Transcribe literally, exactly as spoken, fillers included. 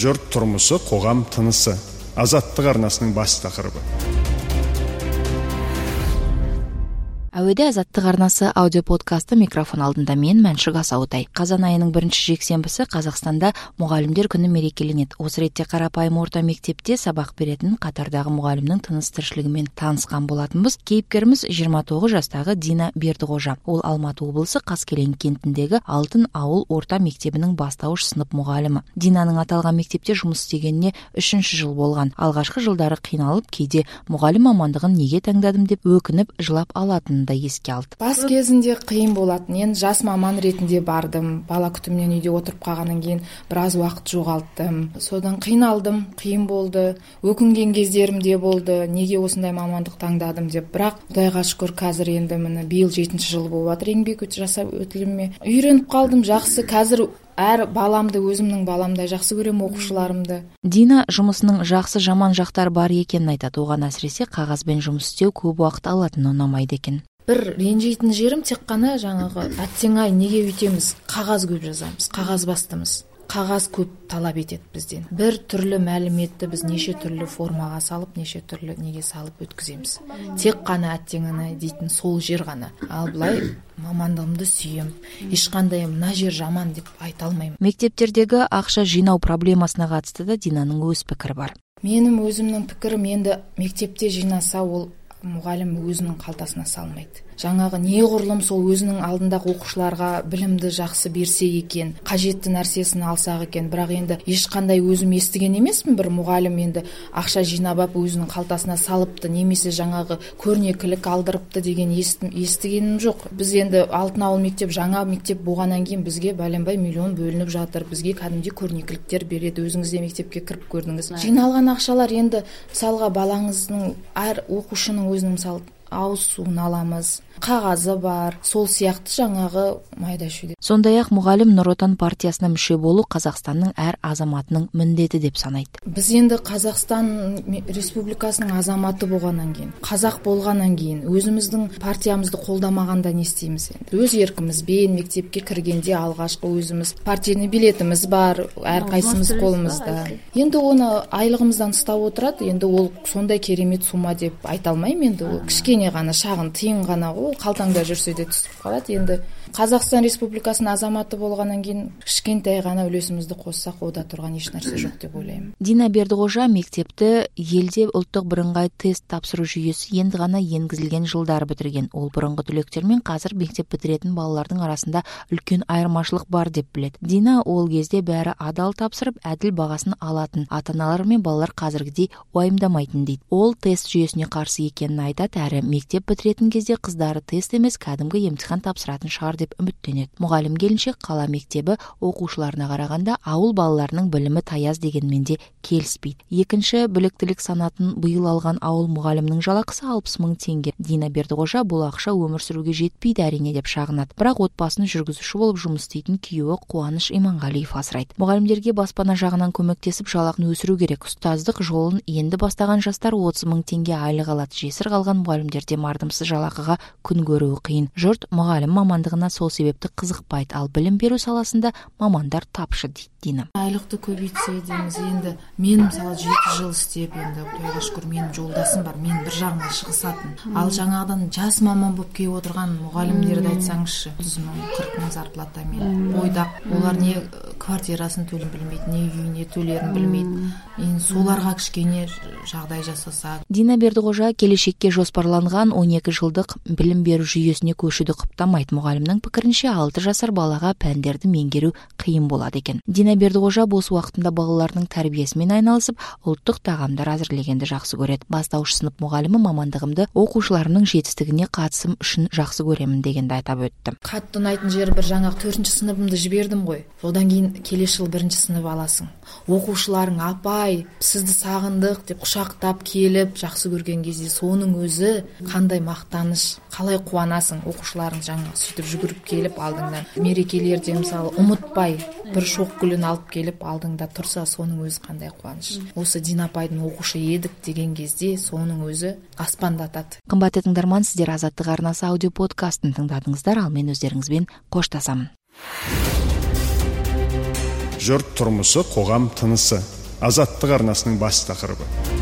жұрт тұрмысы, қоғам тынысы. Азаттық арнасының бас тақырыбы. Әуеде Азаттық арнасы аудиоподкасты, микрофон алдында мен Мәншүк Асаутай. Қазан айының бірінші жексенбісі Қазақстанда мұғалімдер күні мерекеленеді. Осы ретте қарапайым орта мектепте сабақ беретін қатардағы мұғалімнің тыныс тіршілігімен танысқан болатынбыз. Кейіпкеріміз жиырма тоғыз жастағы Дина Бердіғожа. Ол Алматы облысы Қаскелең кентіндегі Алтын ауыл орта мектебінің бастауыш сынып мұғалімі. Динаның аталған мектепте жұмыс істегеніне үшінші жыл болған. Алғашқы жылдары қиналып, кейде мұғалім мамандығын неге таңдадым деп өкініп жылап алатын да еске алды. Бас кезінде қиын болатын. Мен жас маман ретінде бардым. Бала күтімнен үйде отырып қалғаннан кейін біраз уақыт жоғалттым. Содан қиналдым, қиын болды. Өкінген кездерім де болды. Неге осындай мамандық таңдадым деп. Бірақ Құдайға шүкір, қазір енді міне биыл жетінші жыл болып жатыр еңбек жасап өтіліме. Үйреніп қалдым, жақсы. Қазір әр баламды өзімнің баламдай жақсы көрем, оқушыларымды. Дина жұмысының жақсы жаман жақтары бар екенін айтады. Оған әсіресе қағазбен жұмыс істеу көп уақыт алатыны ұнамайды екен. Бір ренжитін жерім тек қана жаңағы әттең ай неге үйтеміз, қағаз көп жазамыз, қағаз бастымыз. Қағаз көп талап етеді бізден. Бір түрлі мәліметті біз неше түрлі формаға салып, неше түрлі неге салып өткіземіз. Тек қана әттең ай дейтін сол жер ғана. Ал былай мамандығымды сүйем. Ешқандай мына жер жаман деп айта алмаймын. Мектептердегі ақша жинау проблемасына қатысты да Динаның өз пікірі бар. Менің өзімнің пікірім, енді мектепте жинаса ол мұғалім өзінің қалтасына салмайды. Жаңағы неғұрлым сол өзінің алдындағы оқушыларға білімді жақсы берсе екен, қажетті нәрсесін алсақ екен. Бірақ енді ешқандай өзім естіген емеспін, бір мұғалім енді ақша жинап алып өзінің қалтасына салыпты, немесе жаңағы көрнекілік алдырыпты деген естігенім жоқ. Біз енді Алтын ауыл мектеп жаңа мектеп болғаннан кейін бізге бәленбай миллион бөлініп жатыр. Бізге кәдімгідей көрнекіліктер береді. Өзіңіз де мектепке кіріп көрдіңіз. Жиналған ақшалар енді мысалға балаңыздың, әр оқушының өзінің мысалы ауыз суын аламыз, қағазы бар, сол сияқты жаңағы майда шүйде. Сондай-ақ мұғалім Нұр Отан партиясына мүше болу Қазақстанның әр азаматының міндеті деп санайды. Біз енді Қазақстан Республикасының азаматы болғаннан кейін, қазақ болғаннан кейін өзіміздің партиямызды қолдамағанда не істейміз енді? Өз еркімізбен мектепке кіргенде алғашқы өзіміз партияны билетіміз бар, әр қайсымыз қолымызда. Енді оны айлығымыздан ұстап отырады. Енді ол сондай керемет сума деп айта алмаймын. Енді ол кішкене ғана, шағын тиын ғана ғой, қалтаңда жүрсе де түсіп қалады. Енді Қазақстан Республикасының азаматы болғаннан кейін кішкентай ғана үлесімізді қоссақ, ода тұрған еш нәрсе жоқ деп ойлаймын. Дина Бердіғожа мектепті елде ұлттық бірыңғай тест тапсыру жүйесі енді ғана енгізілген жылдар бітірген. Ол бұрынғы түлектермен қазір мектеп бітіретін балалардың арасында үлкен айырмашылық бар деп біледі. Дина ол кезде бәрі адал тапсырып, әділ бағасын алатын, ата-аналар мен балалар қазіргідей уайымдамайтын дейді. Ол тест жүйесіне қарсы екенін айтады, әрі мектеп бітіретін кезде қыздары тест емес, кәдімгі емтихан тапсыратын шығар деп үміттенеді. Мұғалім келіншек қала мектебі оқушыларына қарағанда ауыл балаларының білімі таяз дегенмен де келіспейді. Екінші біліктілік санатын биыл алған ауыл мұғалімнің жалақысы алпыс мың теңге. Дина Бердіғожа бұл ақша өмір сүруге жетпейді әрине деп шағынады. Бірақ отбасын жүргізуші болып жұмыс істейтін күйеуі Қуаныш Иманғалиев асырайды. Мұғалімдерге баспана жағынан көмектесіп жалақыны өсіру керек. Ұстаздық жолын енді бастаған жастар отыз мың теңге айлық алады. Жесір қалған мұғалімдерде мардымсыз жалақыға күн көруі қиын. Жұрт мұғалім мамандығына сол себепті қызықпайды, ал білім беру саласында мамандар тапшы дейді Дина. Айлықты көбейтсе дейміз. Енді мен мысалы жеті жыл істеп, енді Құдайға шүкір менің жолдасым бар, мен бір жағына шығысатын. Ал жаңағыдан жас маман болып келіп отырған мұғалімдерді айтсаңызшы, отыз мың, қырық мың зарплатамен бойдақ. Олар не квартирасын төлін білмейді, не үйіне төлерін білмейді. Енді соларға кішкене жағдай жасаса. Дина Бердіғожа келешекке жоспарланған он екі жылдық білім беру жүйесіне көшуді құптамайды. Мұғалімнің пікірінше алты жасар балаға пәндерді меңгеру қиын болады екен. Дина Бердіғожа бос уақытында балалардың тәрбиесімен айналысып, ұлттық тағамдар әзірлегенді жақсы көреді. Бастауыш сынып мұғалімі мамандығымды оқушыларымның жетістігіне қатысым үшін жақсы көремін дегенді айтап өтті. Қатты ұнайтын жері бір жаңағы төртінші сыныбымды жібердім ғой. Одан кейін келесі жыл бірінші сынып аласың. Оқушыларың апай, сізді сағындық деп құшақтап келіп жақсы көрген кезде соның өзі қандай мақтаныш, қалай қуанасың. Оқушыларың жаңа сөйтіп жүгіріп келіп алдыңдан, мерекелерде мысалы ұмытпай бір шоқ гүлін алып келіп алдыңда тұрса, соның өзі қандай қуаныш. Осы Дина апайдың оқушы едік деген кезде соның өзі аспандатады. Қымбатты тыңдарман, сіздер Азаттық арнасы аудио подкастын тыңдадыңыздар, ал мен өздеріңізбен қоштасамын. жұрт тұрмысы, қоғам тынысы. Азаттық арнасының бас тақырыбы.